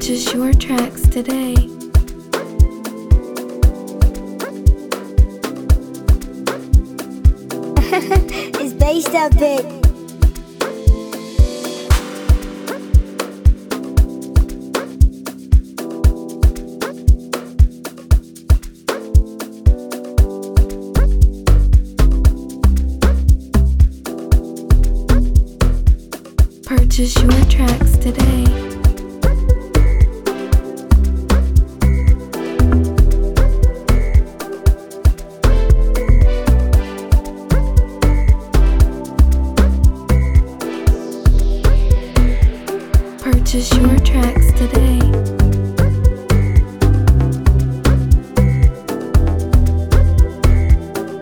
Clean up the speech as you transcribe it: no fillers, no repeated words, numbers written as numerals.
Purchase your tracks today. It's based up it. Purchase your tracks today. Purchase your tracks